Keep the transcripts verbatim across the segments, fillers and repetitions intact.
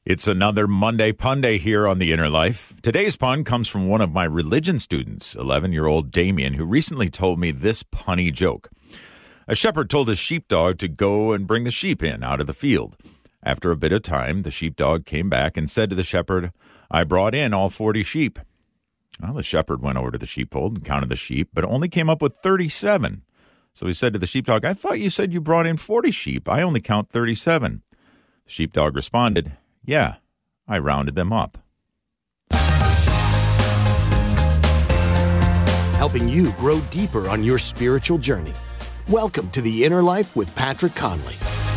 It's another Monday Punday here on The Inner Life. Today's pun comes from one of my religion students, eleven-year-old Damien, who recently told me this punny joke. A shepherd told his sheepdog to go and bring the sheep in out of the field. After a bit of time, the sheepdog came back and said to the shepherd, "I brought in all forty sheep." Well, the shepherd went over to the sheepfold and counted the sheep, but only came up with thirty-seven. So he said to the sheepdog, "I thought you said you brought in forty sheep. I only count thirty-seven. The sheepdog responded, "Yeah, I rounded them up." Helping you grow deeper on your spiritual journey. Welcome to The Inner Life with Patrick Conley.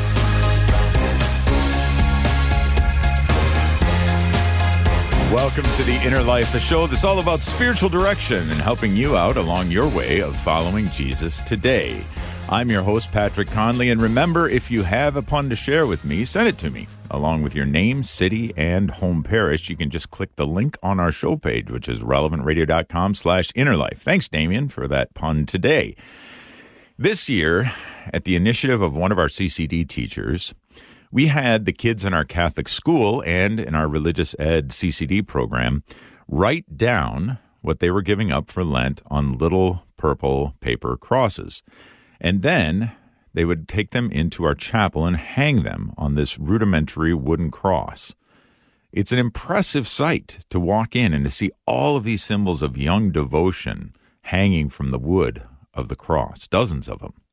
Welcome to The Inner Life, a show that's all about spiritual direction and helping you out along your way of following Jesus today. I'm your host, Patrick Conley, and remember, if you have a pun to share with me, send it to me, along with your name, city, and home parish. You can just click the link on our show page, which is relevantradio.com slash innerlife. Thanks, Damien, for that pun today. This year, at the initiative of one of our C C D teachers, we had the kids in our Catholic school and in our religious ed C C D program write down what they were giving up for Lent on little purple paper crosses. And then they would take them into our chapel and hang them on this rudimentary wooden cross. It's an impressive sight to walk in and to see all of these symbols of young devotion hanging from the wood of the cross, dozens of them.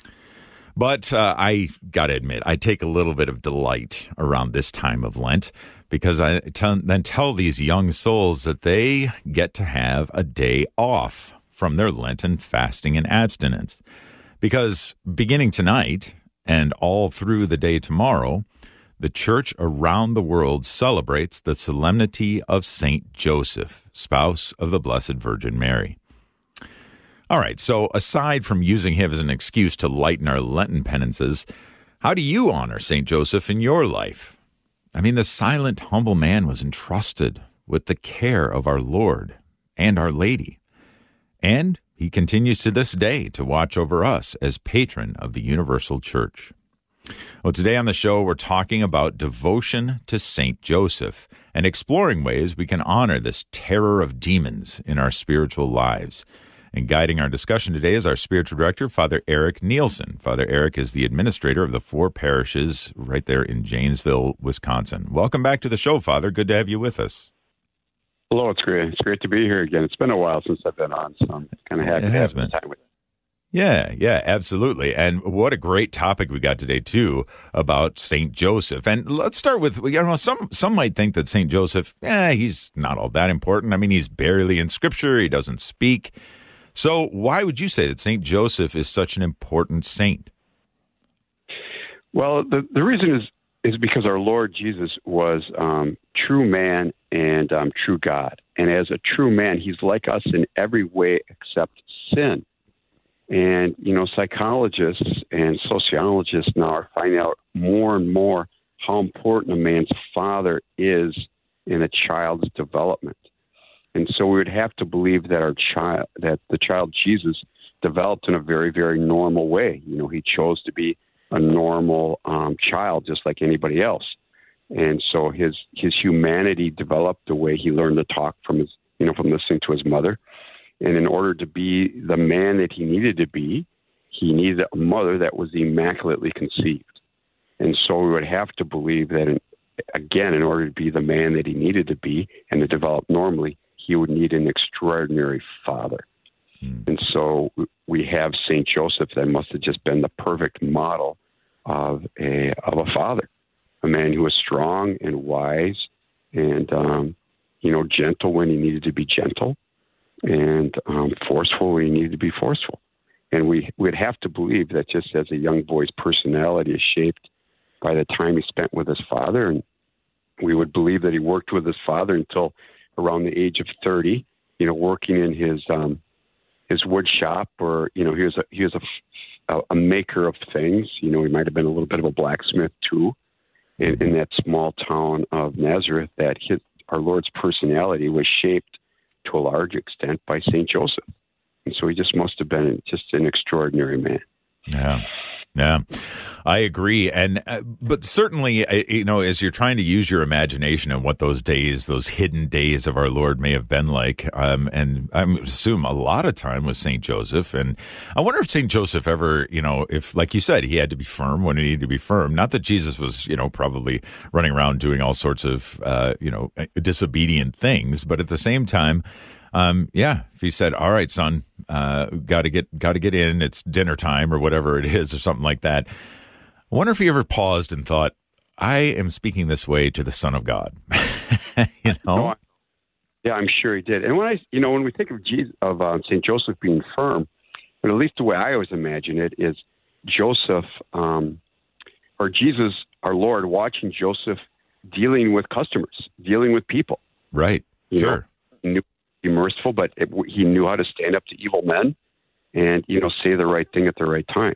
But uh, I got to admit, I take a little bit of delight around this time of Lent because I t- then tell these young souls that they get to have a day off from their Lenten fasting and abstinence. Because beginning tonight and all through the day tomorrow, the church around the world celebrates the solemnity of Saint Joseph, spouse of the Blessed Virgin Mary. All right, so aside from using him as an excuse to lighten our Lenten penances, how do you honor Saint Joseph in your life? I mean, the silent, humble man was entrusted with the care of our Lord and Our Lady. And he continues to this day to watch over us as patron of the Universal Church. Well, today on the show, we're talking about devotion to Saint Joseph and exploring ways we can honor this terror of demons in our spiritual lives. And guiding our discussion today is our spiritual director, Father Eric Nielsen. Father Eric is the administrator of the four parishes right there in Janesville, Wisconsin. Welcome back to the show, Father. Good to have you with us. Hello, it's great. It's great to be here again. It's been a while since I've been on, so I'm kind of happy to have this time with you. Yeah, yeah, absolutely. And what a great topic we got today, too, about Saint Joseph. And let's start with, you know, some some might think that Saint Joseph, eh, he's not all that important. I mean, he's barely in Scripture. He doesn't speak. So why would you say that Saint Joseph is such an important saint? Well, the, the reason is is because our Lord Jesus was um, true man and um, true God. And as a true man, he's like us in every way except sin. And, you know, psychologists and sociologists now are finding out more and more how important a man's father is in a child's development. And so we would have to believe that our child, that the child Jesus developed in a very, very normal way. You know, he chose to be a normal um, child, just like anybody else. And so his his humanity developed the way he learned to talk from his, you know, from listening to his mother. And in order to be the man that he needed to be, he needed a mother that was immaculately conceived. And so we would have to believe that, in, again, in order to be the man that he needed to be and to develop normally, he would need an extraordinary father. Mm. And so we have Saint Joseph that must have just been the perfect model of a of a father, a man who was strong and wise and, um, you know, gentle when he needed to be gentle and um, forceful when he needed to be forceful. And we would have to believe that just as a young boy's personality is shaped by the time he spent with his father, and we would believe that he worked with his father until around the age of thirty, you know, working in his um, his wood shop, or, you know, he was a, he was a, a maker of things. You know, he might have been a little bit of a blacksmith too, in, in that small town of Nazareth. That his, our Lord's personality was shaped to a large extent by Saint Joseph, and so he just must have been just an extraordinary man. Yeah. Yeah, I agree. And, uh, but certainly, uh, you know, as you're trying to use your imagination and what those days, those hidden days of our Lord may have been like, um, and I assume a lot of time with Saint Joseph. And I wonder if Saint Joseph ever, you know, if, like you said, he had to be firm when he needed to be firm. Not that Jesus was, you know, probably running around doing all sorts of, uh, you know, disobedient things, but at the same time, Um, yeah, if he said, "All right, son, uh, got to get, got to get in. It's dinner time," or whatever it is, or something like that. I wonder if he ever paused and thought, "I am speaking this way to the Son of God." you know? No, I, yeah, I'm sure he did. And when I, you know, when we think of Jesus, of uh, Saint Joseph being firm, but at least the way I always imagine it is Joseph, um, or Jesus, our Lord, watching Joseph dealing with customers, dealing with people. Right. You Sure. Know, knew be merciful, but it, he knew how to stand up to evil men and, you know, say the right thing at the right time.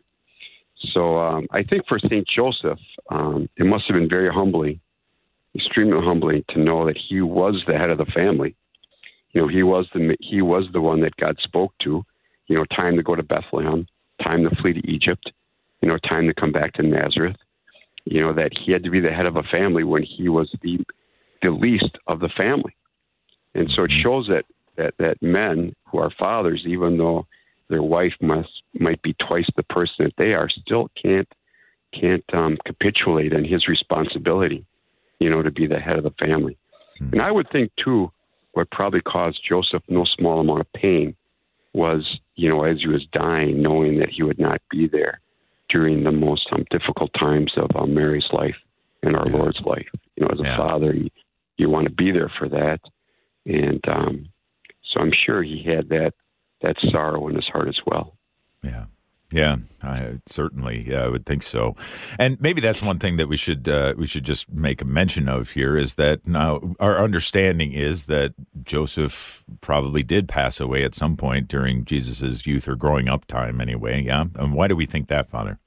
So um, I think for Saint Joseph, um, it must have been very humbling, extremely humbling to know that he was the head of the family. You know, he was the he was the one that God spoke to. You know, time to go to Bethlehem, time to flee to Egypt. You know, time to come back to Nazareth. You know, that he had to be the head of a family when he was the the least of the family. And so it shows that that that men who are fathers, even though their wife must might be twice the person that they are, still can't can't um, capitulate on his responsibility, you know, to be the head of the family. Mm-hmm. And I would think too, what probably caused Joseph no small amount of pain was, you know, as he was dying, knowing that he would not be there during the most um, difficult times of um, Mary's life and our yeah. Lord's life. You know, as a yeah. father, you, you want to be there for that, and um, so I'm sure he had that that sorrow in his heart as well. Yeah. Yeah, I certainly, yeah, I would think so. And maybe that's one thing that we should uh, we should just make a mention of here is that now our understanding is that Joseph probably did pass away at some point during Jesus's youth or growing up time anyway, yeah? And why do we think that, Father?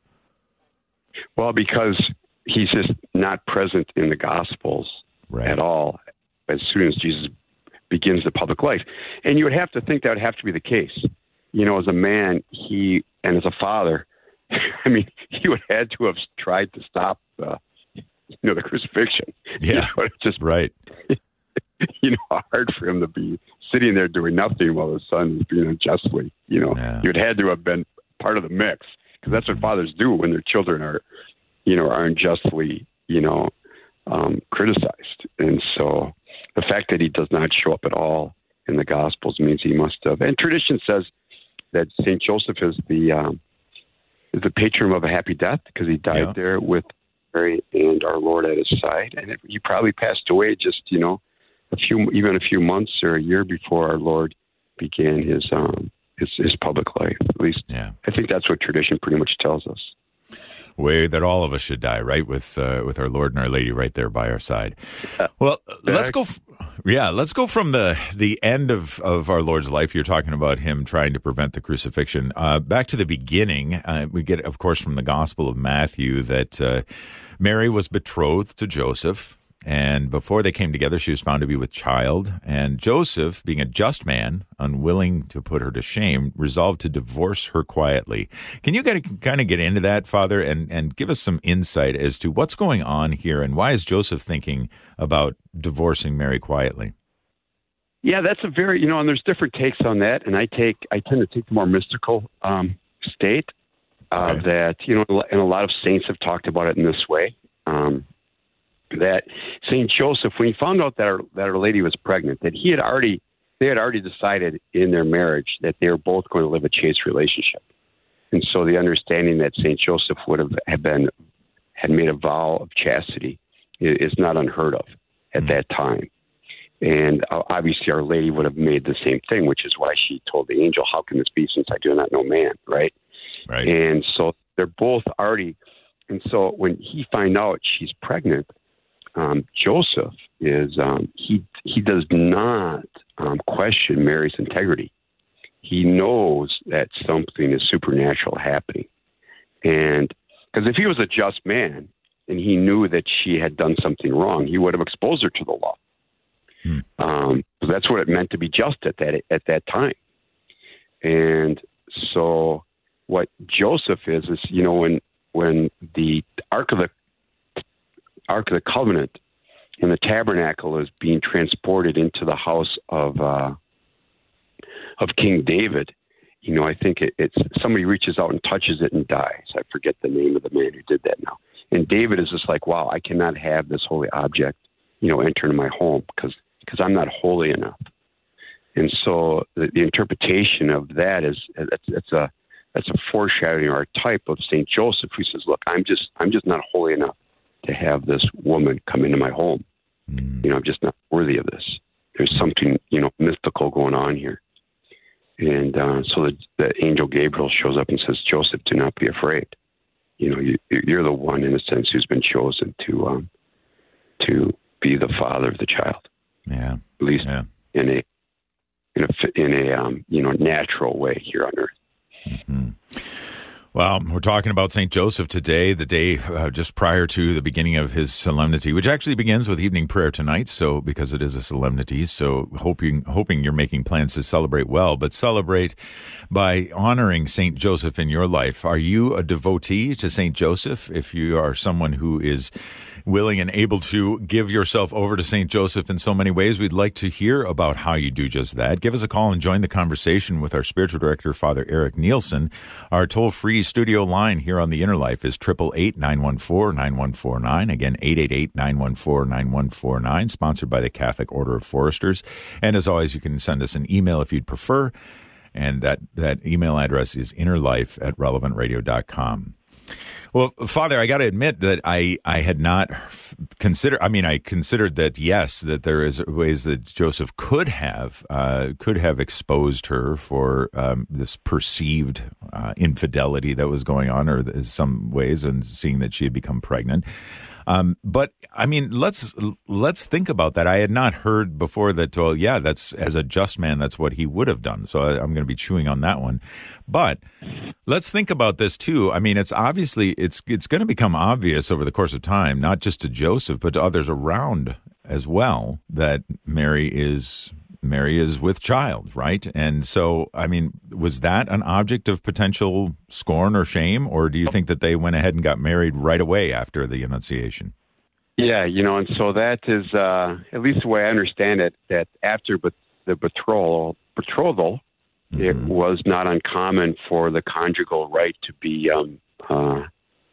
Well, because he's just not present in the Gospels right. at all as soon as Jesus begins the public life. And you would have to think that would have to be the case. You know, as a man, he, and as a father, I mean, he would have had to have tried to stop, uh, you know, the crucifixion. Yeah, you know, it's just right. You know, hard for him to be sitting there doing nothing while his son is being unjustly. You know, yeah. you'd had to have been part of the mix because that's what fathers do when their children are, you know, are unjustly, you know, um, criticized. And so the fact that he does not show up at all in the Gospels means he must have. And tradition says that Saint Joseph is the um, is the patron of a happy death because he died yeah. there with Mary and our Lord at his side, and it, he probably passed away just you know a few even a few months or a year before our Lord began his um, his, his public life. At least, yeah. I think that's what tradition pretty much tells us. Way that all of us should die, right? With uh, with our Lord and our Lady right there by our side. Well, let's go. F- yeah, let's go from the the end of, of our Lord's life. You're talking about him trying to prevent the crucifixion. Uh, back to the beginning, uh, we get, of course, from the Gospel of Matthew that uh, Mary was betrothed to Joseph. And before they came together, she was found to be with child. And Joseph, being a just man, unwilling to put her to shame, resolved to divorce her quietly. Can you kind of get into that, Father, and, and give us some insight as to what's going on here and why is Joseph thinking about divorcing Mary quietly? Yeah, that's a very, you know, and there's different takes on that. And I take, I tend to take the more mystical um, state uh, okay. that, you know, and a lot of saints have talked about it in this way. Um that Saint Joseph, when he found out that our, that our lady was pregnant, that he had already, they had already decided in their marriage that they were both going to live a chaste relationship. And so the understanding that Saint Joseph would have, have been, had made a vow of chastity is not unheard of at mm-hmm. that time. And obviously our lady would have made the same thing, which is why she told the angel, how can this be since I do not know man, right? Right. And so they're both already, and so when he find out she's pregnant, Um, Joseph is, um, he, he does not um, question Mary's integrity. He knows that something is supernatural happening. And because if he was a just man and he knew that she had done something wrong, he would have exposed her to the law. Hmm. Um, so that's what it meant to be just at that, at that time. And so what Joseph is, is, you know, when, when the Ark of the Ark of the Covenant and the tabernacle is being transported into the house of uh, of King David. You know, I think it, it's somebody reaches out and touches it and dies. I forget the name of the man who did that now. And David is just like, wow, I cannot have this holy object, you know, enter into my home because because I'm not holy enough. And so the, the interpretation of that is it's, it's a that's a foreshadowing or a type of Saint Joseph, who says, look, I'm just I'm just not holy enough to have this woman come into my home. Mm. You know, I'm just not worthy of this. There's something, you know, mystical going on here. And uh, so the, the angel Gabriel shows up and says, Joseph, do not be afraid. You know, you, you're the one, in a sense, who's been chosen to um, to be the father of the child. Yeah, at least yeah. in a in a in a um, you know natural way here on earth. Mm-hmm. Well, we're talking about Saint Joseph today, the day uh, just prior to the beginning of his solemnity, which actually begins with evening prayer tonight. So, because it is a solemnity, so hoping hoping you're making plans to celebrate well, but celebrate by honoring Saint Joseph in your life. Are you a devotee to Saint Joseph? If you are someone who is willing and able to give yourself over to Saint Joseph in so many ways, we'd like to hear about how you do just that. Give us a call and join the conversation with our spiritual director, Father Eric Nielsen. Our toll-free studio line here on The Inner Life is eight eight eight, nine one four, nine one four nine. Again, eight eight eight, nine one four, nine one four nine, sponsored by the Catholic Order of Foresters. And as always, you can send us an email if you'd prefer, and that, that email address is innerlife at relevant radio dot com. Well, Father, I got to admit that I, I had not considered, I mean, I considered that, yes, that there is ways that Joseph could have, uh, could have exposed her for um, this perceived uh, infidelity that was going on, or in some ways, and seeing that she had become pregnant. Um, but I mean, let's let's think about that. I had not heard before that. Well, yeah, that's as a just man, that's what he would have done. So I, I'm going to be chewing on that one. But let's think about this too. I mean, it's obviously it's it's going to become obvious over the course of time, not just to Joseph, but to others around as well, that Mary is. Mary is with child, right? And so, I mean, was that an object of potential scorn or shame, or do you think that they went ahead and got married right away after the Annunciation? Yeah, you know, and so that is, uh, at least the way I understand it, that after the betrothal, betrothal, mm-hmm. it was not uncommon for the conjugal right to be um, uh,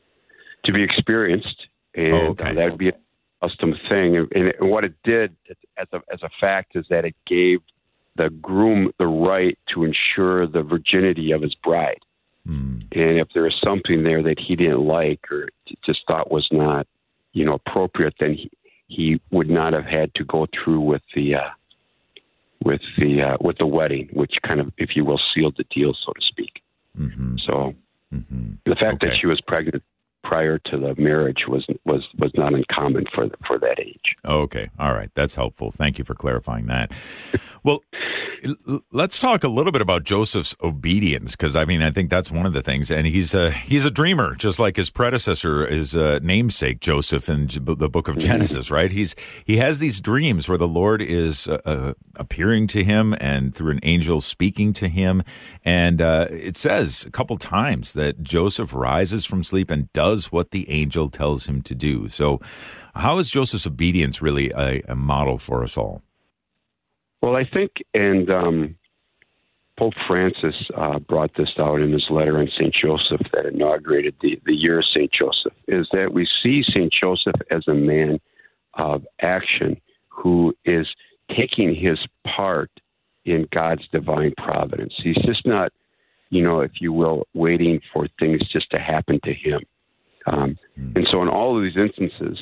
to be experienced, and oh, okay. uh, that would be a custom thing. And, and what it did as a, as a fact is that it gave the groom the right to ensure the virginity of his bride. Mm. And if there was something there that he didn't like or just thought was not, you know, appropriate, then he, he would not have had to go through with the, uh, with the, uh, with the wedding, which kind of, if you will, sealed the deal, so to speak. Mm-hmm. So mm-hmm. the fact okay. that she was pregnant prior to the marriage was was was not uncommon for for that age. Okay, all right, that's helpful. Thank you for clarifying that. Well, let's talk a little bit about Joseph's obedience, because I mean, I think that's one of the things. And he's a he's a dreamer, just like his predecessor, his uh, namesake Joseph in the book of Genesis. Right? He's he has these dreams where the Lord is uh, uh, appearing to him and through an angel speaking to him, and uh, it says a couple times that Joseph rises from sleep and does what the angel tells him to do. So, how is Joseph's obedience really a, a model for us all? Well, I think, and um, Pope Francis uh, brought this out in his letter on Saint Joseph that inaugurated the, the year of Saint Joseph, is that we see Saint Joseph as a man of action who is taking his part in God's divine providence. He's just not, you know, if you will, waiting for things just to happen to him. Um, mm. And so in all of these instances,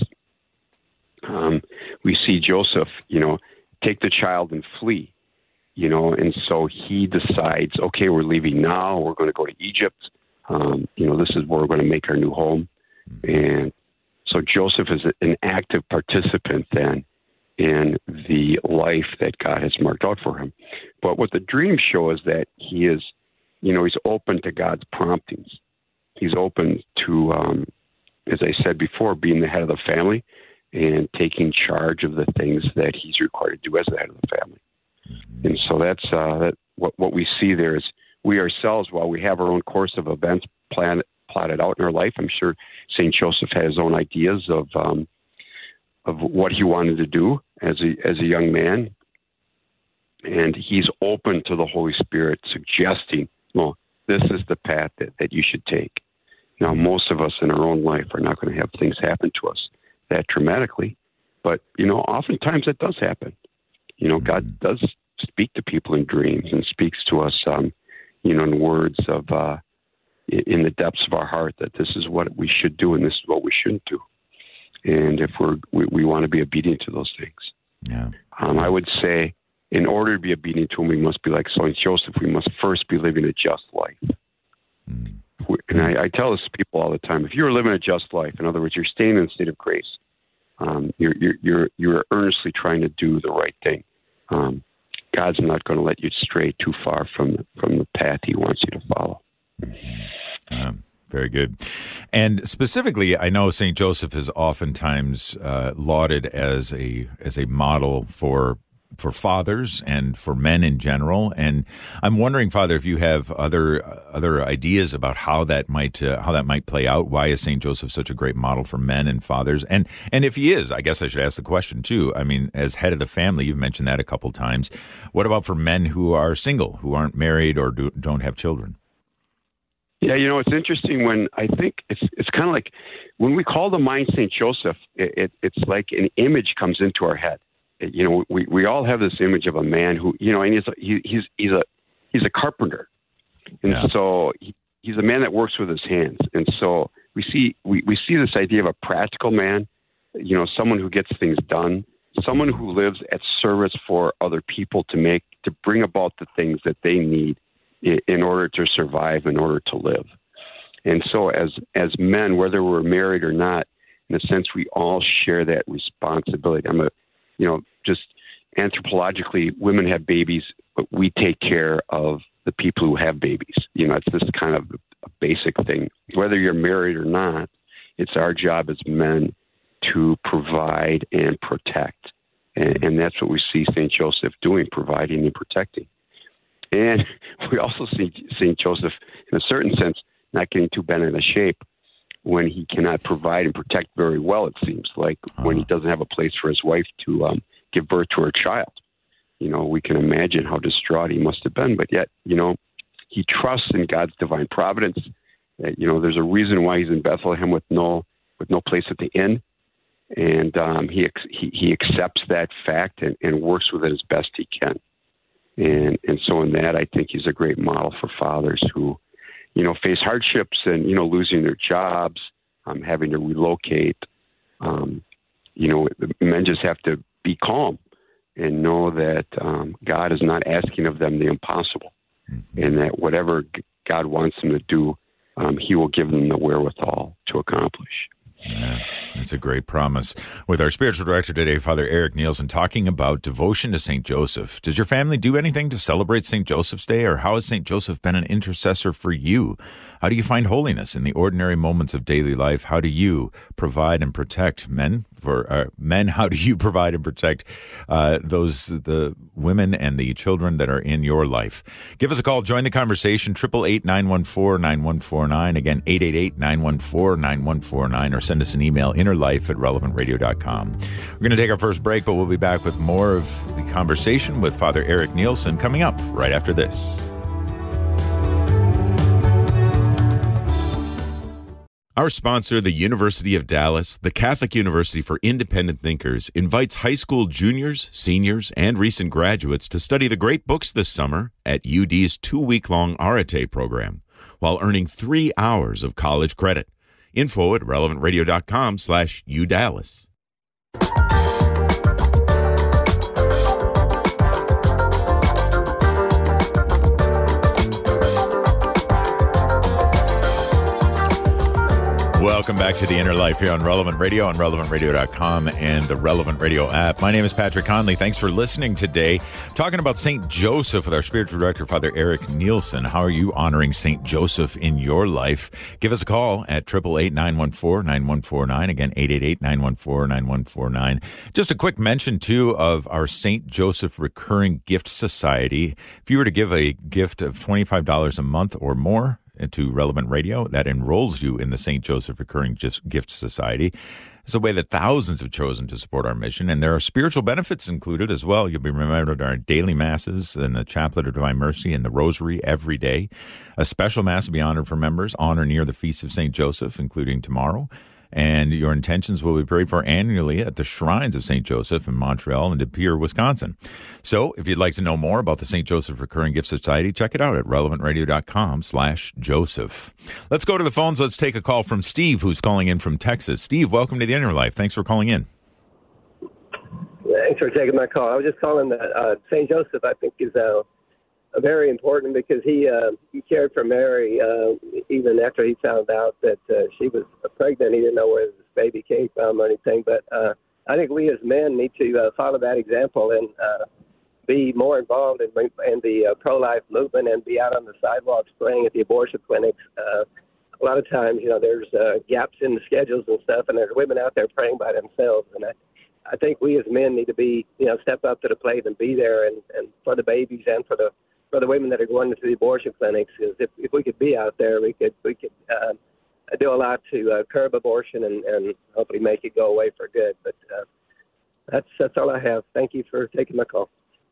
um, we see Joseph, you know, take the child and flee, you know, and so he decides, okay, we're leaving now. We're going to go to Egypt. Um, you know, this is where we're going to make our new home. Mm. And so Joseph is an active participant then in the life that God has marked out for him. But what the dreams show is that he is, you know, he's open to God's promptings. He's open to, um, as I said before, being the head of the family and taking charge of the things that he's required to do as the head of the family. Mm-hmm. And so that's uh, that. What what we see there is we ourselves, while we have our own course of events planned plotted out in our life. I'm sure Saint Joseph had his own ideas of um, of what he wanted to do as a as a young man, and he's open to the Holy Spirit suggesting, well, this is the path that, that you should take. Now, most of us in our own life are not going to have things happen to us that dramatically, but, you know, oftentimes it does happen. You know, God does speak to people in dreams and speaks to us, um, you know, in words of, uh, in the depths of our heart, that this is what we should do and this is what we shouldn't do. And if we're, we, we want to be obedient to those things. Yeah. Um, I would say, in order to be obedient to him, we must be like Saint Joseph. We must first be living a just life. Mm. And I, I tell this to people all the time: if you're living a just life, in other words, you're staying in a state of grace, um, you're, you're you're you're earnestly trying to do the right thing. Um, God's not going to let you stray too far from the, from the path He wants you to follow. Um, very good. And specifically, I know Saint Joseph is oftentimes uh, lauded as a as a model for. for fathers and for men in general. And I'm wondering, Father, if you have other other ideas about how that might uh, how that might play out. Why is Saint Joseph such a great model for men and fathers? And and if he is, I guess I should ask the question too. I mean, as head of the family, you've mentioned that a couple times. What about for men who are single, who aren't married or do, don't have children? Yeah, you know, it's interesting when I think it's it's kind of like when we call to mind Saint Joseph, it, it, it's like an image comes into our head. You know, we, we all have this image of a man who, you know, and he's a, he, he's he's a he's a carpenter, and yeah. so he, he's a man that works with his hands. And so we see we, we see this idea of a practical man, you know, someone who gets things done, someone who lives at service for other people to make to bring about the things that they need in, in order to survive, in order to live. And so as as men, whether we're married or not, in a sense, we all share that responsibility. I'm a You know, just anthropologically, women have babies, but we take care of the people who have babies. You know, it's this kind of a basic thing. Whether you're married or not, it's our job as men to provide and protect. And, and that's what we see Saint Joseph doing, providing and protecting. And we also see Saint Joseph, in a certain sense, not getting too bent out of shape when he cannot provide and protect very well, it seems like, uh-huh. when he doesn't have a place for his wife to um, give birth to her child. You know, we can imagine how distraught he must have been, but yet, you know, he trusts in God's divine providence. Uh, you know, there's a reason why he's in Bethlehem with no with no place at the inn, and um, he, he he accepts that fact and, and works with it as best he can. And and so in that, I think he's a great model for fathers who, you know, face hardships and, you know, losing their jobs, um, having to relocate. Um, you know, the men just have to be calm and know that um, God is not asking of them the impossible, mm-hmm. and that whatever God wants them to do, um, he will give them the wherewithal to accomplish. Yeah, that's a great promise. With our spiritual director today, Father Eric Nielsen, talking about devotion to Saint Joseph. Does your family do anything to celebrate Saint Joseph's Day, or how has Saint Joseph been an intercessor for you? How do you find holiness in the ordinary moments of daily life? How do you provide and protect men? For uh, men, how do you provide and protect uh, those the women and the children that are in your life? Give us a call. Join the conversation. Triple eight nine one four nine one four nine. Again, eight eight eight nine one four nine one four nine, or send us an email, innerlife at relevant radio dot com. We're going to take our first break, but we'll be back with more of the conversation with Father Eric Nielsen coming up right after this. Our sponsor, the University of Dallas, the Catholic University for Independent Thinkers, invites high school juniors, seniors, and recent graduates to study the great books this summer at U D's two-week-long Arete program, while earning three hours of college credit. Info at relevant radio dot com slash U Dallas. Welcome back to The Inner Life here on Relevant Radio, on relevant radio dot com and the Relevant Radio app. My name is Patrick Conley. Thanks for listening today. Talking about Saint Joseph with our spiritual director, Father Eric Nielsen. How are you honoring Saint Joseph in your life? Give us a call at eight eight eight nine one four nine one four nine. Again, eight eight eight nine one four nine one four nine. Just a quick mention, too, of our Saint Joseph Recurring Gift Society. If you were to give a gift of twenty-five dollars a month or more, to Relevant Radio that enrolls you in the Saint Joseph Recurring Gift Society. It's a way that thousands have chosen to support our mission, and there are spiritual benefits included as well. You'll be remembered at our daily masses and the Chaplet of Divine Mercy and the Rosary every day. A special mass will be honored for members on or near the Feast of Saint Joseph, including tomorrow. And your intentions will be prayed for annually at the Shrines of Saint Joseph in Montreal and De Pere, Wisconsin. So if you'd like to know more about the Saint Joseph Recurring Gift Society, check it out at relevantradio.com slash Joseph. Let's go to the phones. Let's take a call from Steve, who's calling in from Texas. Steve, welcome to The Inner Life. Thanks for calling in. Thanks for taking my call. I was just calling that uh, Saint Joseph, I think, is uh, very important because he uh, he cared for Mary uh, even after he found out that uh, she was pregnant. He didn't know where this baby came from or anything. But uh, I think we as men need to uh, follow that example and uh, be more involved in, in the uh, pro-life movement and be out on the sidewalks praying at the abortion clinics. Uh, a lot of times, you know, there's uh, gaps in the schedules and stuff, and there's women out there praying by themselves. And I, I think we as men need to be, you know, step up to the plate and be there and, and for the babies and for the for the women that are going to the abortion clinics. Is if, if we could be out there, we could we could uh, do a lot to uh, curb abortion and, and hopefully make it go away for good. But uh, that's that's all I have. Thank you for taking my call.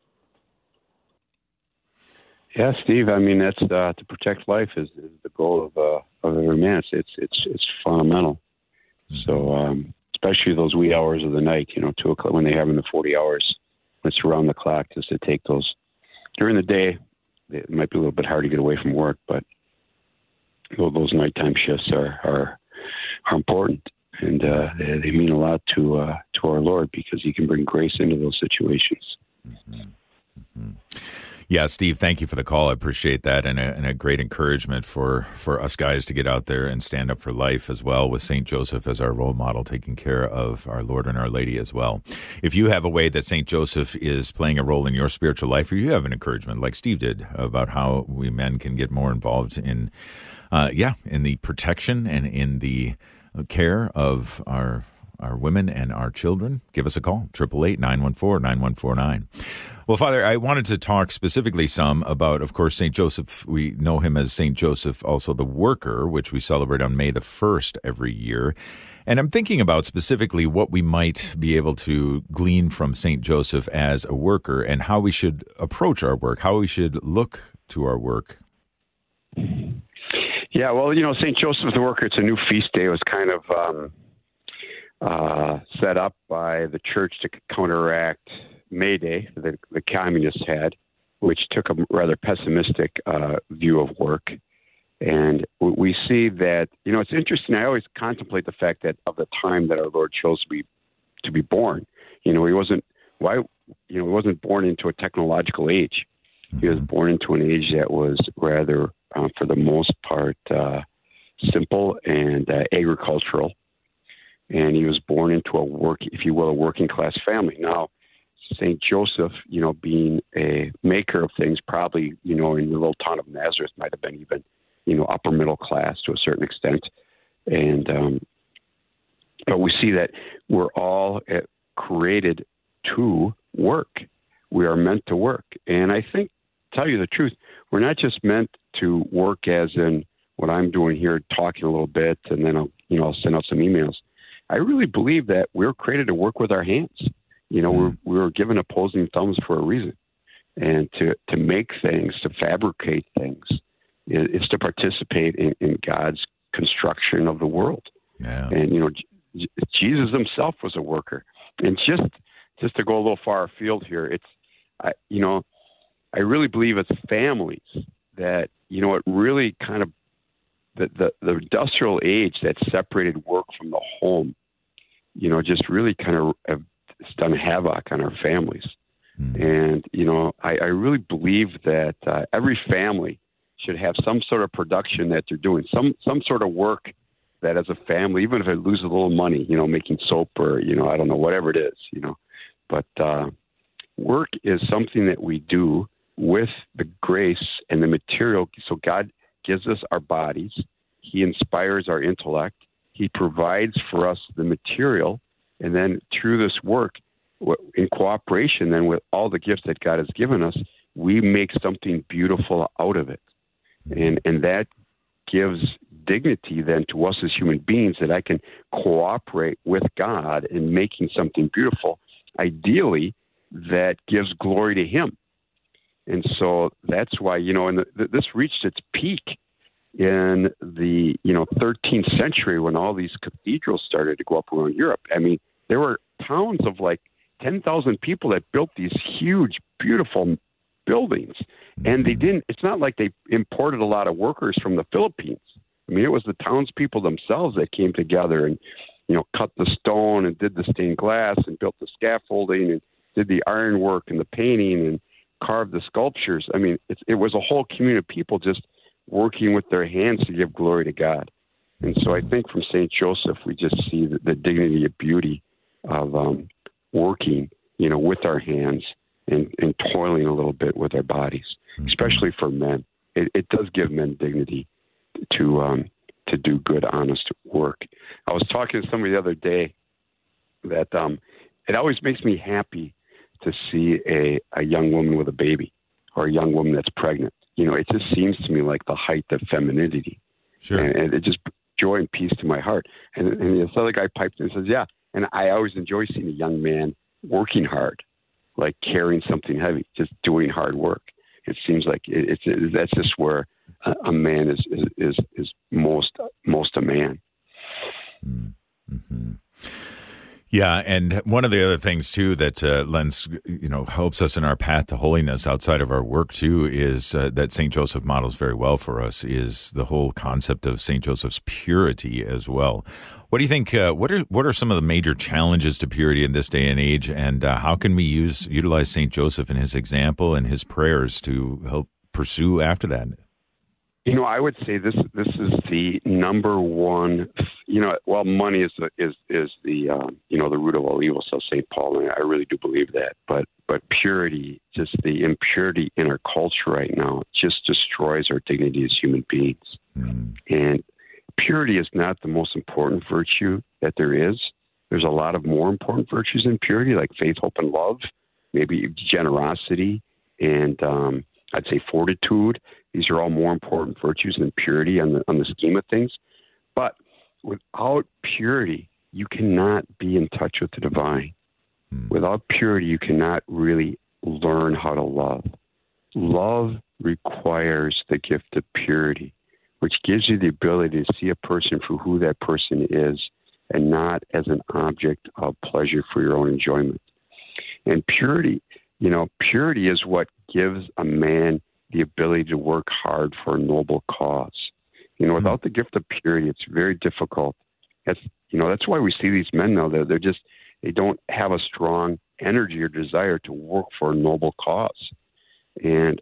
Yeah, Steve. I mean, that's uh, to protect life is, is the goal of uh, of every man. It's it's it's, it's fundamental. So um, especially those wee hours of the night, you know, two o'clock when they have in the forty hours, it's around the clock just to take those. During the day, it might be a little bit hard to get away from work, but those nighttime shifts are are, are important, and uh, they, they mean a lot to uh, to our Lord because He can bring grace into those situations. Mm-hmm. Mm-hmm. Yeah, Steve, thank you for the call. I appreciate that, and a, and a great encouragement for, for us guys to get out there and stand up for life as well, with Saint Joseph as our role model, taking care of our Lord and Our Lady as well. If you have a way that Saint Joseph is playing a role in your spiritual life, or you have an encouragement like Steve did about how we men can get more involved in, uh, yeah, in the protection and in the care of our our women and our children, give us a call, eight eight eight, nine one four, nine one four nine. Well, Father, I wanted to talk specifically some about, of course, Saint Joseph. We know him as Saint Joseph, also the Worker, which we celebrate on May the first every year. And I'm thinking about specifically what we might be able to glean from Saint Joseph as a worker and how we should approach our work, how we should look to our work. Yeah, well, you know, Saint Joseph the Worker, it's a new feast day. It was kind of um, uh, set up by the church to counteract May Day that the communists had, which took a rather pessimistic uh, view of work. And we see that, you know, it's interesting. I always contemplate the fact that of the time that our Lord chose to be to be born. You know, he wasn't why you know he wasn't born into a technological age. He was born into an age that was rather, uh, for the most part, uh, simple and uh, agricultural. And he was born into a work, if you will, a working class family. Now, Saint Joseph, you know, being a maker of things, probably, you know, in the little town of Nazareth, might have been even, you know, upper middle class to a certain extent. And um, but we see that we're all uh, created to work. We are meant to work. And I think, tell you the truth, we're not just meant to work as in what I'm doing here, talking a little bit, and then I'll, you know, I'll send out some emails. I really believe that we're created to work with our hands. You know, we're, we were given opposing thumbs for a reason. And to, to make things, to fabricate things, is, is to participate in, in God's construction of the world. Yeah. And, you know, J- Jesus himself was a worker. And just just to go a little far afield here, it's, I, you know, I really believe it's families that, you know, it really kind of, the, the, the industrial age that separated work from the home, you know, just really kind of have done havoc on our families. Mm. And, you know, I, I really believe that uh, every family should have some sort of production that they're doing, some some sort of work that as a family, even if it loses a little money, you know, making soap or, you know, I don't know, whatever it is, you know. But uh, work is something that we do with the grace and the material. So God gives us our bodies. He inspires our intellect. He provides for us the material. And then through this work, in cooperation then with all the gifts that God has given us, we make something beautiful out of it. And and that gives dignity then to us as human beings, that I can cooperate with God in making something beautiful, ideally, that gives glory to him. And so that's why, you know, and the, the, this reached its peak in the, you know, thirteenth century when all these cathedrals started to go up around Europe. I mean, there were towns of like ten thousand people that built these huge, beautiful buildings. And they didn't, it's not like they imported a lot of workers from the Philippines. I mean, it was the townspeople themselves that came together and, you know, cut the stone and did the stained glass and built the scaffolding and did the ironwork and the painting and carved the sculptures. I mean, it's, it was a whole community of people just working with their hands to give glory to God. And so I think from Saint Joseph, we just see the, the dignity of beauty of um, working, you know, with our hands and, and toiling a little bit with our bodies, especially for men. It, it does give men dignity to um, to do good, honest work. I was talking to somebody the other day that um, it always makes me happy to see a, a young woman with a baby or a young woman that's pregnant. You know, it just seems to me like the height of femininity. Sure. And, and it just joy and peace to my heart. And, and this other guy piped in and says, yeah, and I always enjoy seeing a young man working hard, like carrying something heavy, just doing hard work. It seems like it, it's it, that's just where a, a man is, is is is most most a man. Mm-hmm. Yeah, and one of the other things too that uh, lends, you know, helps us in our path to holiness outside of our work too is uh, that Saint Joseph models very well for us is the whole concept of Saint Joseph's purity as well. What do you think? Uh, what are what are some of the major challenges to purity in this day and age, and uh, how can we use utilize Saint Joseph and his example and his prayers to help pursue after that? You know, I would say this this is the number one. You know, well, money is the, is is the uh, you know the root of all evil, says Saint Paul, and I really do believe that. But but purity, just the impurity in our culture right now, just destroys our dignity as human beings. Mm. And purity is not the most important virtue that there is. There's a lot of more important virtues in purity, like faith, hope, and love, maybe generosity, and um, I'd say fortitude. These are all more important virtues than purity on the on the scheme of things. But without purity, you cannot be in touch with the divine. Mm. Without purity, you cannot really learn how to love. Love requires the gift of purity, which gives you the ability to see a person for who that person is and not as an object of pleasure for your own enjoyment. And purity, you know, purity is what gives a man the ability to work hard for a noble cause. You know, without the gift of purity, it's very difficult. That's, you know, that's why we see these men now, they're, they're just, they don't have a strong energy or desire to work for a noble cause. And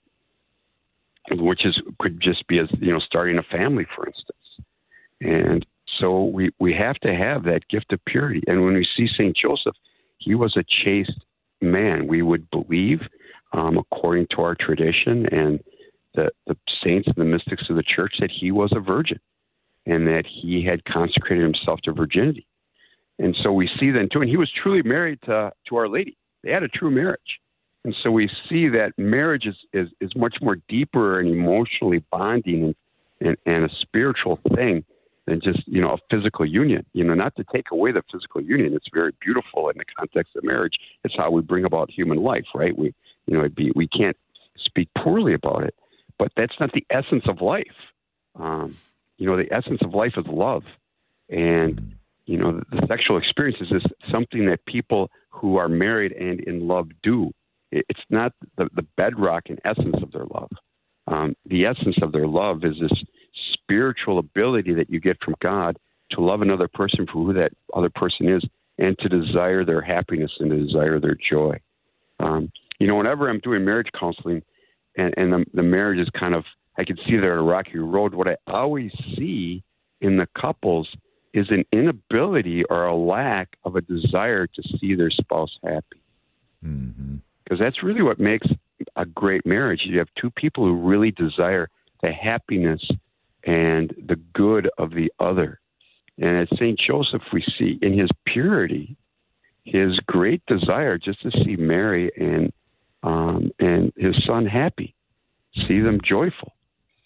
which is, could just be as, you know, starting a family, for instance. And so we, we have to have that gift of purity. And when we see Saint Joseph, he was a chaste man. We would believe, Um, according to our tradition and the, the saints and the mystics of the church, that he was a virgin and that he had consecrated himself to virginity. And so we see then too, and he was truly married to, to Our Lady. They had a true marriage. And so we see that marriage is, is, is much more deeper and emotionally bonding and, and, and a spiritual thing than just, you know, a physical union. You know, not to take away the physical union. It's very beautiful in the context of marriage. It's how we bring about human life, right? We, you know, it'd be, we can't speak poorly about it, but that's not the essence of life. Um, you know, the essence of life is love. And, you know, the, the sexual experience is just something that people who are married and in love do. It, it's not the, the bedrock and essence of their love. Um, the essence of their love is this spiritual ability that you get from God to love another person for who that other person is and to desire their happiness and to desire their joy. Um, you know, whenever I'm doing marriage counseling and, and the, the marriage is kind of, I can see they're at a rocky road, what I always see in the couples is an inability or a lack of a desire to see their spouse happy. Mm-hmm. Because that's really what makes a great marriage. You have two people who really desire the happiness and the good of the other. And at Saint Joseph, we see in his purity, his great desire just to see Mary and um, and his son happy, see them joyful.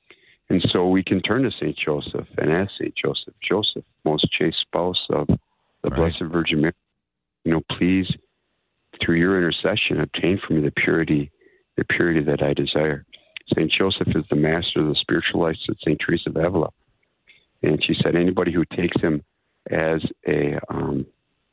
And so we can turn to Saint Joseph and ask Saint Joseph, Joseph, most chaste spouse of the Right. Blessed Virgin Mary, you know, please, through your intercession, obtain for me the purity, the purity that I desire. Saint Joseph is the master of the spiritual life at Saint Teresa of Avila. And she said, anybody who takes him as a um,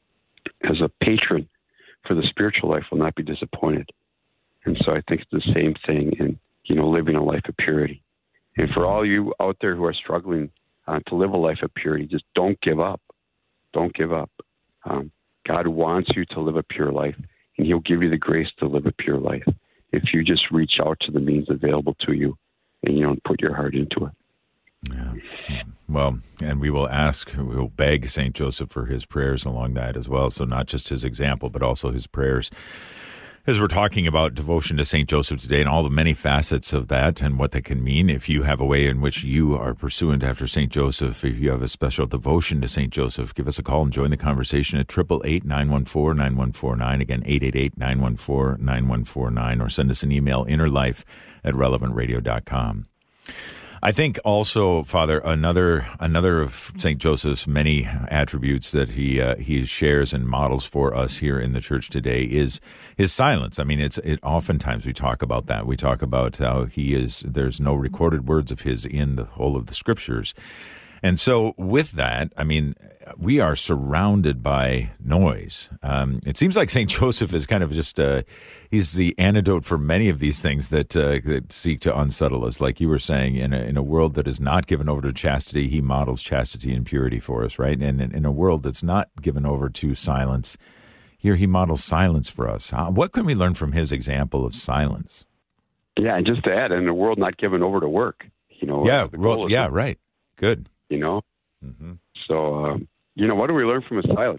as a patron for the spiritual life will not be disappointed. And so I think it's the same thing in, you know, living a life of purity. And for all you out there who are struggling uh, to live a life of purity, just don't give up. Don't give up. Um, God wants you to live a pure life, and he'll give you the grace to live a pure life if you just reach out to the means available to you and, you know, put your heart into it. Yeah. Well, and we will ask, we will beg Saint Joseph for his prayers along that as well. So not just his example, but also his prayers. As we're talking about devotion to Saint Joseph today and all the many facets of that and what that can mean, if you have a way in which you are pursuant after Saint Joseph, if you have a special devotion to Saint Joseph, give us a call and join the conversation at eight eight eight, nine one four, nine one four nine. Again, eight eight eight, nine one four, nine one four nine, or send us an email, innerlife at relevant radio dot com. I think also, Father, another another of Saint Joseph's many attributes that he uh, he shares and models for us here in the church today is his silence. I mean, it's it. Oftentimes we talk about that. We talk about how he is. There's no recorded words of his in the whole of the scriptures. And so with that, I mean, we are surrounded by noise. Um, it seems like Saint Joseph is kind of just, uh, he's the antidote for many of these things that, uh, that seek to unsettle us. Like you were saying, in a, in a world that is not given over to chastity, he models chastity and purity for us, right? And in, in a world that's not given over to silence, here he models silence for us. Uh, what can we learn from his example of silence? Yeah, and just to add, in a world not given over to work, you know. Yeah, the well, goal is yeah, to, right. Good. You know? Mm-hmm. So, um, you know, what do we learn from his silence?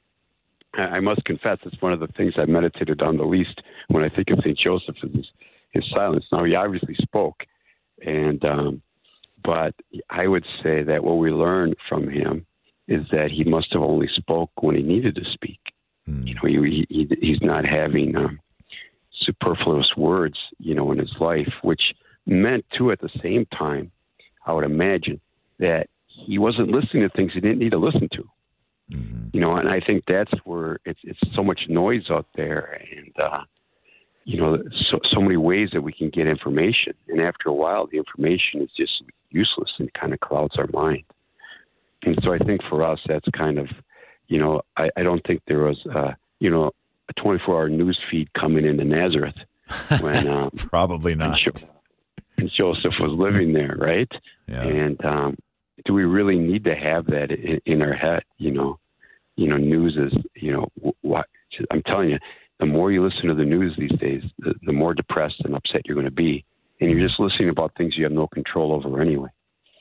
I, I must confess, it's one of the things I meditated on the least when I think of Saint Joseph is his, his silence. Now, he obviously spoke, and um, but I would say that what we learn from him is that he must have only spoke when he needed to speak. Mm. You know, he, he, he's not having um, superfluous words, you know, in his life, which meant, too, at the same time, I would imagine, that he wasn't listening to things he didn't need to listen to. Mm-hmm. You know, and I think that's where it's it's so much noise out there, and uh, you know, so so many ways that we can get information, and after a while, the information is just useless and kind of clouds our mind. And so I think for us, that's kind of, you know, I, I don't think there was, uh, you know, a twenty-four hour news feed coming into Nazareth when um, probably not. And Joseph was living there, right? Yeah. And um, do we really need to have that in, in our head? You know, you know, news is, you know, what I'm telling you, the more you listen to the news these days, the, the more depressed and upset you're going to be, and you're just listening about things you have no control over anyway.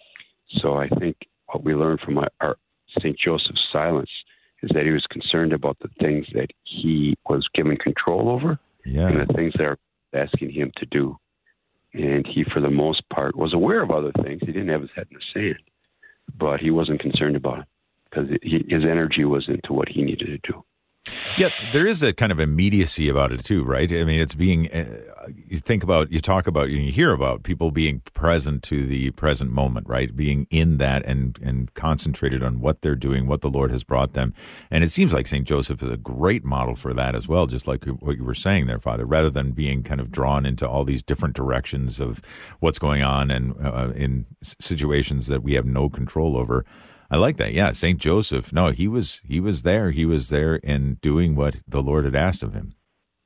So I think what we learned from our, our Saint Joseph's silence is that he was concerned about the things that he was given control over, yeah. and the things that are asking him to do. And he, for the most part, was aware of other things. He didn't have his head in the sand, but he wasn't concerned about it because his energy was into what he needed to do. Yeah, there is a kind of immediacy about it too, right? I mean, it's being, uh, you think about, you talk about, you hear about people being present to the present moment, right? Being in that and, and concentrated on what they're doing, what the Lord has brought them. And it seems like Saint Joseph is a great model for that as well, just like what you were saying there, Father, rather than being kind of drawn into all these different directions of what's going on and uh, in situations that we have no control over. I like that. Yeah, Saint Joseph. No, he was he was there. He was there in doing what the Lord had asked of him.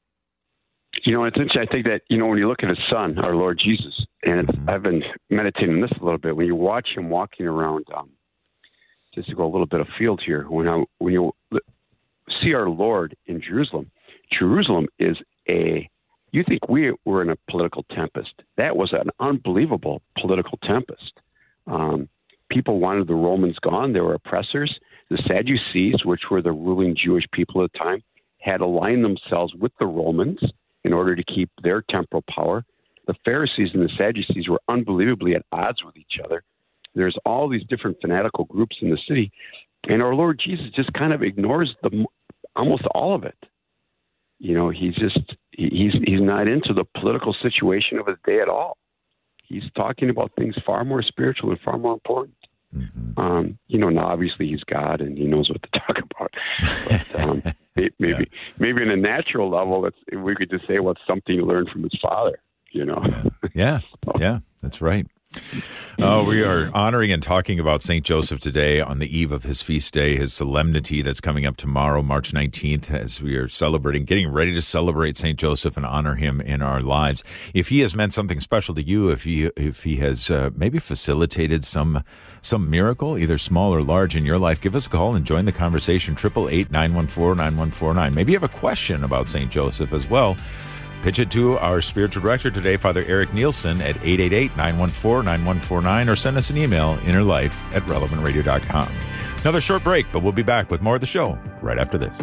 You know, it's interesting. I think that, you know, when you look at his son, our Lord Jesus, and mm-hmm. I've been meditating on this a little bit. When you watch him walking around, um, just to go a little bit afield here, when I, when you see our Lord in Jerusalem, Jerusalem is a. You think we were in a political tempest? That was an unbelievable political tempest. Um, People wanted the Romans gone. They were oppressors. The Sadducees, which were the ruling Jewish people at the time, had aligned themselves with the Romans in order to keep their temporal power. The Pharisees and the Sadducees were unbelievably at odds with each other. There's all these different fanatical groups in the city, and our Lord Jesus just kind of ignores the almost all of it. You know, he's just he's he's not into the political situation of his day at all. he's talking about things far more spiritual and far more important. Mm-hmm. Um, you know, now obviously he's God and he knows what to talk about. But um, maybe, yeah. maybe in a natural level, it's, we could just say, well, it's something he learned from his father, you know? Yeah, yeah, yeah, that's right. Oh, we are honoring and talking about Saint Joseph today on the eve of his feast day, his solemnity that's coming up tomorrow, March nineteenth, as we are celebrating, getting ready to celebrate Saint Joseph and honor him in our lives. If he has meant something special to you, if he if he has uh, maybe facilitated some some miracle, either small or large, in your life, give us a call and join the conversation. eight eight eight, nine one four, nine one four nine. Maybe you have a question about Saint Joseph as well. Pitch it to our spiritual director today, Father Eric Nielsen, at eight eight eight, nine one four, nine one four nine, or send us an email, innerlife at relevant radio dot com. Another short break, but we'll be back with more of the show right after this.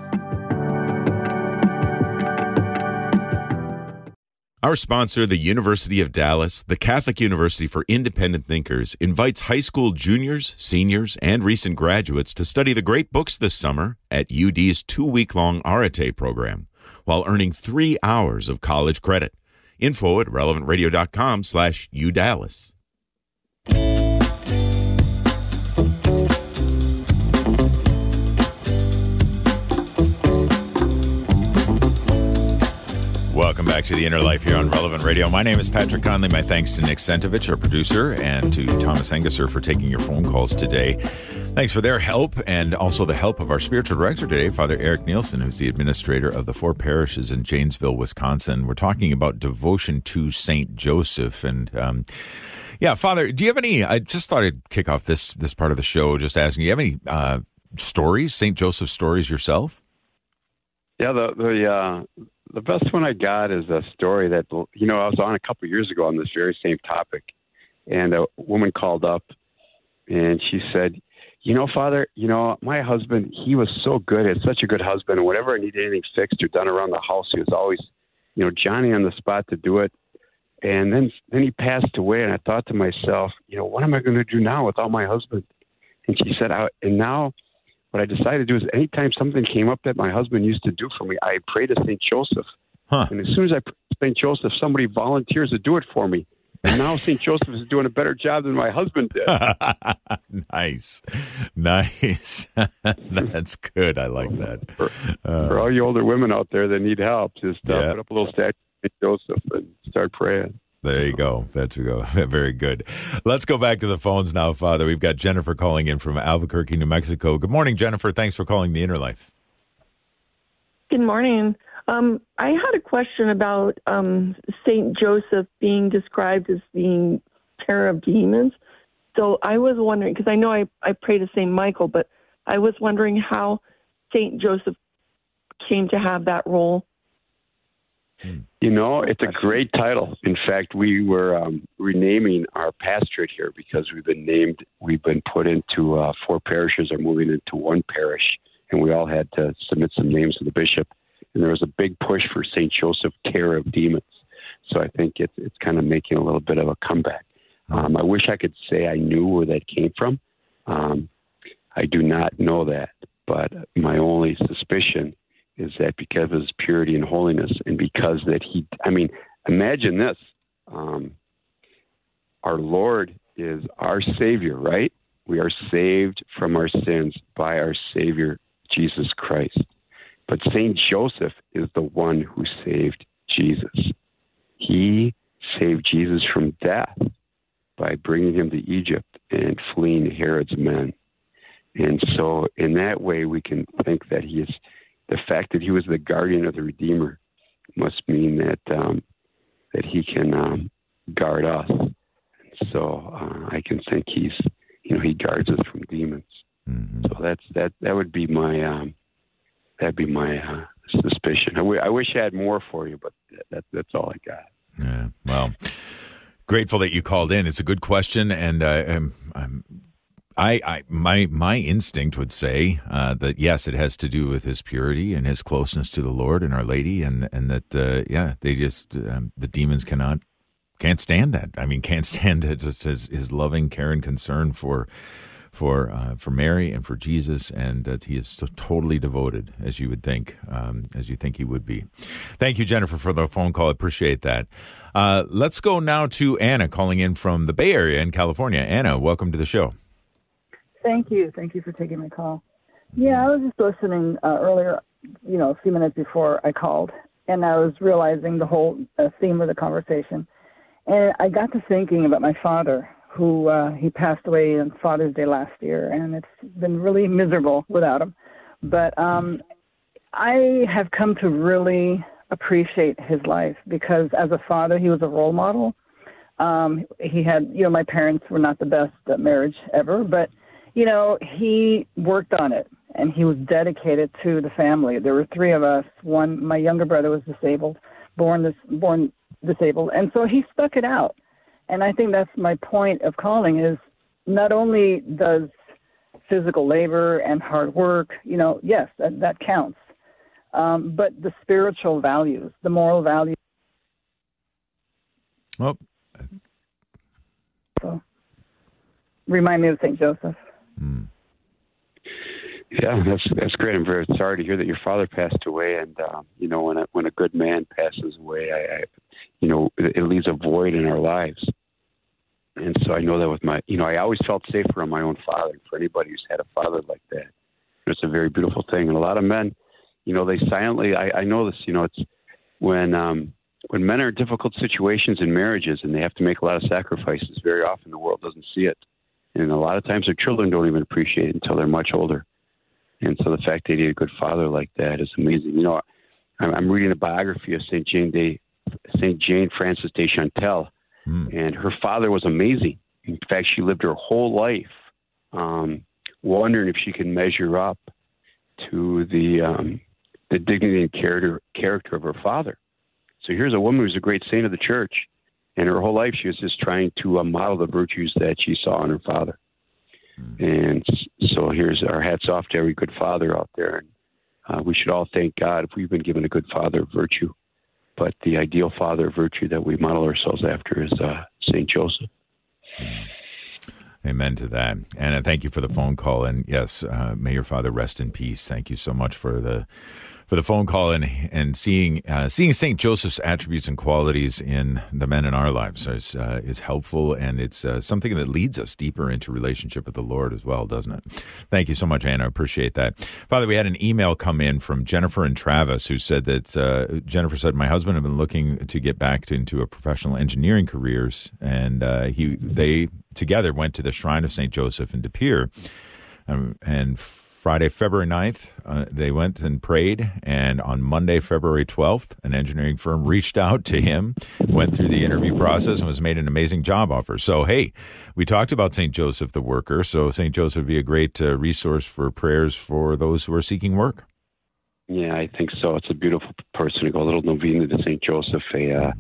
Our sponsor, the University of Dallas, the Catholic University for Independent Thinkers, invites high school juniors, seniors, and recent graduates to study the great books this summer at U D's two-week-long Arate program, while earning three hours of college credit. Info at relevant radio dot com slash U Dallas. Welcome back to The Inner Life here on Relevant Radio. My name is Patrick Conley. My thanks to Nick Sentovich, our producer, and to Thomas Engesser for taking your phone calls today. Thanks for their help, and also the help of our spiritual director today, Father Eric Nielsen, who's the administrator of the four parishes in Janesville, Wisconsin. We're talking about devotion to Saint Joseph. And um, yeah, Father, do you have any, I just thought I'd kick off this this part of the show just asking, do you have any uh, stories, Saint Joseph stories yourself? Yeah, the the uh, the best one I got is a story that, you know, I was on a couple of years ago on this very same topic, and a woman called up, and she said, you know, Father, you know, my husband, he was so good, he had such a good husband, and whenever I needed anything fixed or done around the house, he was always, you know, Johnny on the spot to do it. And then then he passed away, and I thought to myself, you know, what am I going to do now without my husband? And she said, I, and now what I decided to do is anytime something came up that my husband used to do for me, I pray to Saint Joseph. Huh. And as soon as I pray to Saint Joseph, somebody volunteers to do it for me. And now Saint Joseph is doing a better job than my husband did. Nice. Nice. That's good. I like that. For, uh, for all you older women out there that need help, just uh, yeah. put up a little statue of Saint Joseph and start praying. There you go. That's go. Very good. Let's go back to the phones now, Father. We've got Jennifer calling in from Albuquerque, New Mexico. Good morning, Jennifer. Thanks for calling The Inner Life. Good morning. Um, I had a question about um, Saint Joseph being described as being terror of demons. So I was wondering, because I know I, I pray to Saint Michael, but I was wondering how Saint Joseph came to have that role. You know, it's a great title. In fact, we were um, renaming our pastorate here because we've been named, we've been put into uh, four parishes are moving into one parish, and we all had to submit some names to the bishop. And there was a big push for Saint Joseph, terror of demons. So I think it's it's kind of making a little bit of a comeback. Um, I wish I could say I knew where that came from. Um, I do not know that, but my only suspicion is that because of his purity and holiness, and because that he, I mean, imagine this. Um, our Lord is our Savior, right? We are saved from our sins by our Savior, Jesus Christ. But Saint Joseph is the one who saved Jesus. He saved Jesus from death by bringing him to Egypt and fleeing Herod's men. And so in that way, we can think that he is, the fact that he was the guardian of the Redeemer must mean that um, that he can um, guard us. And so uh, I can think he's, you know, he guards us from demons. Mm-hmm. So that's that. That would be my um, that'd be my uh, suspicion. I, w- I wish I had more for you, but that, that's all I got. Yeah. Well, grateful that you called in. It's a good question, and uh, I'm, I'm I, I, my, my instinct would say uh, that yes, it has to do with his purity and his closeness to the Lord and Our Lady, and and that uh, yeah, they just um, the demons cannot can't stand that. I mean, can't stand it, just his, his loving care and concern for for uh, for Mary and for Jesus, and that he is so totally devoted, as you would think, um, as you think he would be. Thank you, Jennifer, for the phone call. I appreciate that. Uh, let's go now to Anna, calling in from the Bay Area in California. Anna, welcome to the show. Thank you. Thank you for taking my call. Yeah, I was just listening uh, earlier, you know, a few minutes before I called, and I was realizing the whole uh, theme of the conversation. And I got to thinking about my father, who uh, he passed away on Father's Day last year, and it's been really miserable without him. But um, I have come to really appreciate his life because as a father, he was a role model. Um, he had, you know, my parents were not the best uh, marriage ever, but, you know, he worked on it, and he was dedicated to the family. There were three of us. One, my younger brother was disabled, born this, born disabled, and so he stuck it out. And I think that's my point of calling is not only does physical labor and hard work, you know, yes, that, that counts, um, but the spiritual values, the moral values. Well, so, remind me of Saint Joseph. Hmm. Yeah, that's that's great. I'm very sorry to hear that your father passed away. And um, you know, when a when a good man passes away, I, I you know, it, it leaves a void in our lives. And so I know that with my, you know, I always felt safer on my own father. For anybody who's had a father like that, it's a very beautiful thing. And a lot of men, you know, they silently. I, I know this. You know, it's when um, when men are in difficult situations in marriages and they have to make a lot of sacrifices. Very often the world doesn't see it, and a lot of times their children don't even appreciate it until they're much older. And so the fact that he had a good father like that is amazing. You know, I'm, I'm reading a biography of Saint Jane de Saint Jane Frances de Chantal, mm. and her father was amazing. In fact, she lived her whole life um, wondering if she could measure up to the um, the dignity and character character of her father. So here's a woman who's a great saint of the church, and her whole life she was just trying to uh, model the virtues that she saw in her father. And so here's our hats off to every good father out there. And uh, we should all thank God if we've been given a good father of virtue. But the ideal father of virtue that we model ourselves after is uh, Saint Joseph. Amen to that. And thank you for the phone call. And yes, uh, may your father rest in peace. Thank you so much for the for the phone call and and seeing uh, seeing Saint Joseph's attributes and qualities in the men in our lives is uh, is helpful, and it's uh, something that leads us deeper into relationship with the Lord as well, doesn't it? Thank you so much, Anna. I appreciate that. Father, we had an email come in from Jennifer and Travis who said that uh, Jennifer said, my husband had been looking to get back into a professional engineering careers, and uh, he they together went to the Shrine of Saint Joseph in De Pere, um, and Friday, February ninth, uh, they went and prayed, and on Monday, February twelfth, an engineering firm reached out to him, went through the interview process, and was made an amazing job offer. So, hey, we talked about Saint Joseph the worker, so Saint Joseph would be a great uh, resource for prayers for those who are seeking work. Yeah, I think so. It's a beautiful person to go a little novena to Saint Joseph, a, uh,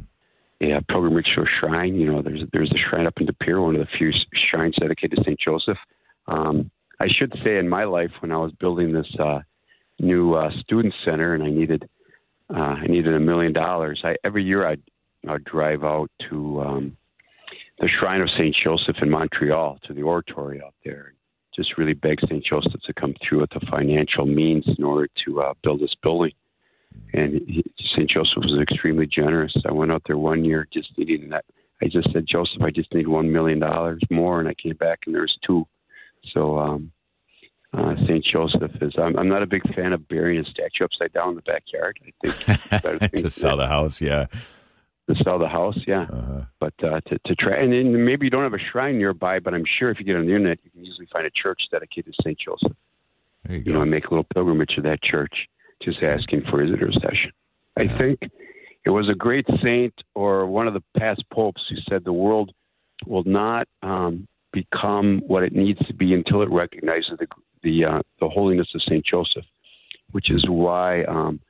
a pilgrimage to a shrine. You know, there's there's a shrine up in De Pere, one of the few shrines dedicated to Saint Joseph. Um, I should say in my life, when I was building this uh, new uh, student center, and I needed uh, I needed a million dollars. I every year I'd, I'd drive out to um, the Shrine of Saint Joseph in Montreal, to the oratory out there, just really beg Saint Joseph to come through with the financial means in order to uh, build this building. And he, Saint Joseph was extremely generous. I went out there one year just needing that. I just said, Joseph, I just need one million dollars more, and I came back and there was two. So um, uh, Saint Joseph is, I'm, I'm not a big fan of burying a statue upside down in the backyard. I think to sell the house, yeah. To sell the house, yeah. Uh-huh. But uh, to, to try, and then maybe you don't have a shrine nearby, but I'm sure if you get on the internet, you can easily find a church dedicated to Saint Joseph. There you, you go. know, and make a little pilgrimage to that church, just asking for his intercession. I yeah. think it was a great saint or one of the past popes who said the world will not um, become what it needs to be until it recognizes the the, uh, the holiness of Saint Joseph, which is why um,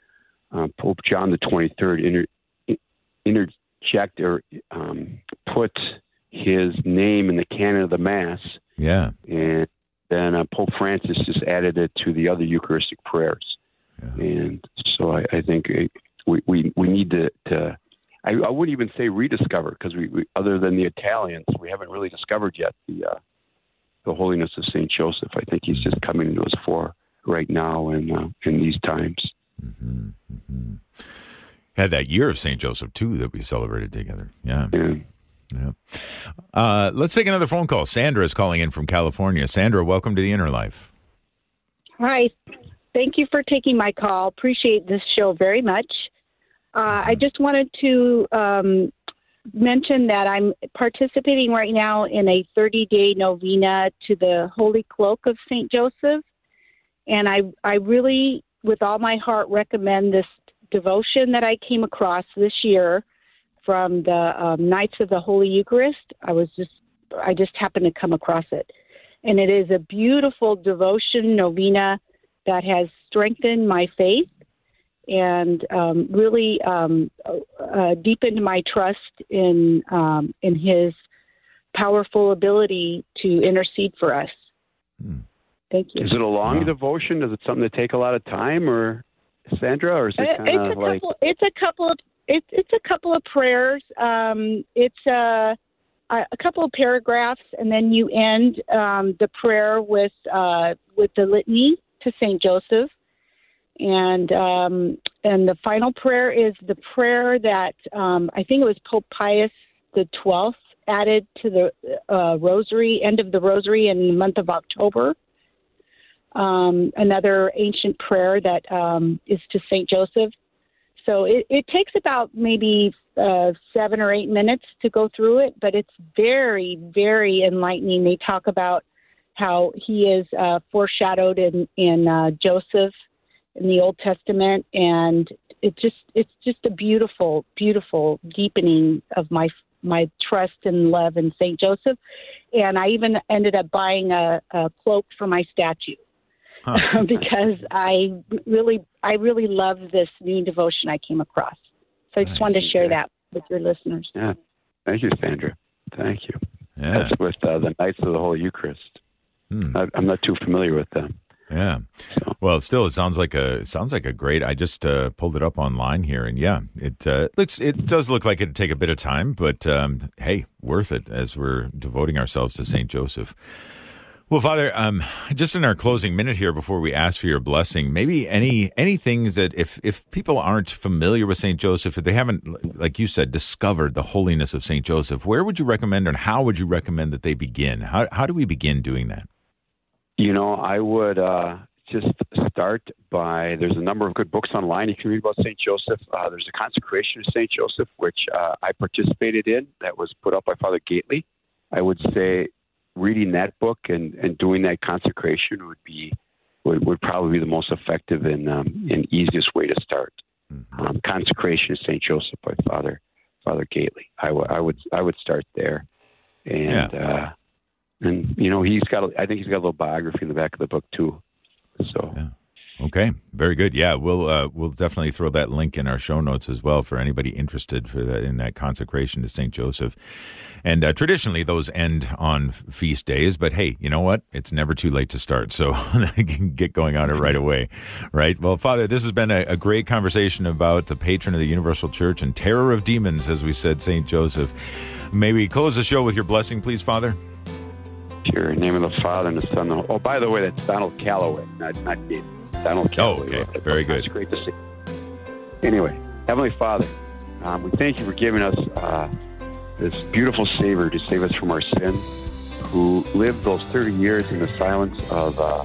uh, Pope John the twenty-third inter- interject or um, put his name in the canon of the Mass. Yeah, and then uh, Pope Francis just added it to the other Eucharistic prayers. Yeah. And so I, I think it, we, we we need to. to I, I wouldn't even say rediscover, because we, we, other than the Italians, we haven't really discovered yet the uh, the holiness of Saint Joseph. I think he's just coming into his fore right now in uh, in these times. Mm-hmm. Mm-hmm. Had that year of Saint Joseph too that we celebrated together. Yeah. Yeah. Yeah. Uh, let's take another phone call. Sandra is calling in from California. Sandra, welcome to the Inner Life. Hi. Thank you for taking my call. Appreciate this show very much. Uh, I just wanted to um, mention that I'm participating right now in a thirty-day novena to the Holy Cloak of Saint Joseph. And I, I really, with all my heart, recommend this devotion that I came across this year from the um, Knights of the Holy Eucharist. I was just, I just happened to come across it. And it is a beautiful devotion novena that has strengthened my faith and um, really um, uh, deepened my trust in um, in His powerful ability to intercede for us. Hmm. Thank you. Is it a long Wow. devotion? Does it something that take a lot of time, or Sandra, or is it kind it's of a like? couple. It's a couple of. It's it's a couple of prayers. Um, it's a a couple of paragraphs, and then you end um, the prayer with uh, with the litany to Saint Joseph, and um, and the final prayer is the prayer that um, I think it was Pope Pius the twelfth added to the uh, Rosary, end of the Rosary in the month of October. Um, another ancient prayer that um, is to Saint Joseph. So it, it takes about maybe uh, seven or eight minutes to go through it, but it's very, very enlightening. They talk about how he is uh, foreshadowed in, in uh, Joseph in the Old Testament, and it just it's just a beautiful, beautiful deepening of my my trust and love in Saint Joseph. And I even ended up buying a, a cloak for my statue. Huh. Because I really, I really love this new devotion I came across. So I just nice. wanted to share that with your listeners. Yeah, thank you, Sandra. Thank you. Yeah. That's with uh, the Knights of the Holy Eucharist. Hmm. I, I'm not too familiar with them. Yeah. So. Well, still, it sounds like a it sounds like a great. I just uh, pulled it up online here, and yeah, it uh, looks it does look like it'd take a bit of time, but um, hey, worth it as we're devoting ourselves to Saint Joseph. Well, Father, um, just in our closing minute here before we ask for your blessing, maybe any any things that if, if people aren't familiar with Saint Joseph, if they haven't, like you said, discovered the holiness of Saint Joseph, where would you recommend and how would you recommend that they begin? How how do we begin doing that? You know, I would uh, just start by, there's a number of good books online you can read about Saint Joseph. Uh, there's a consecration of Saint Joseph, which uh, I participated in, that was put up by Father Gately. I would say reading that book and, and doing that consecration would be would, would probably be the most effective and um, and easiest way to start. Mm-hmm. Um, consecration of Saint Joseph by Father Father Gately. I, w- I would I would start there, and yeah. uh, and you know he's got a, I think he's got a little biography in the back of the book too. So. Yeah. Okay, very good. Yeah, we'll uh, we'll definitely throw that link in our show notes as well for anybody interested for that in that consecration to Saint Joseph. And uh, traditionally, those end on feast days. But hey, you know what? It's never too late to start, so you can get going on it right away, right? Well, Father, this has been a, a great conversation about the patron of the Universal Church and terror of demons, as we said, Saint Joseph. May we close the show with your blessing, please, Father? Sure. In the name of the Father and the Son. And the... Oh, by the way, that's Donald Calloway, not not David. Donald Calloway. Oh, okay. Very good. It's great to see. Anyway, Heavenly Father, um, we thank you for giving us uh, this beautiful Savior to save us from our sin, who lived those thirty years in the silence of uh,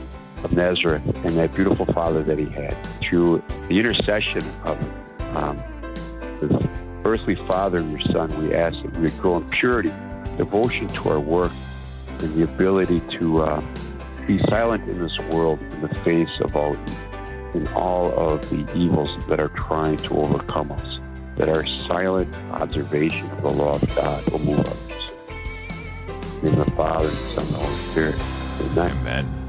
of Nazareth, and that beautiful Father that he had. Through the intercession of um, his earthly Father and your Son, we ask that we would grow in purity, devotion to our work, and the ability to uh, be silent in this world in the face of all in all of the evils that are trying to overcome us, that our silent observation of the law of God will move others. In the Father, and the Son, and the Holy Spirit. Amen. Amen.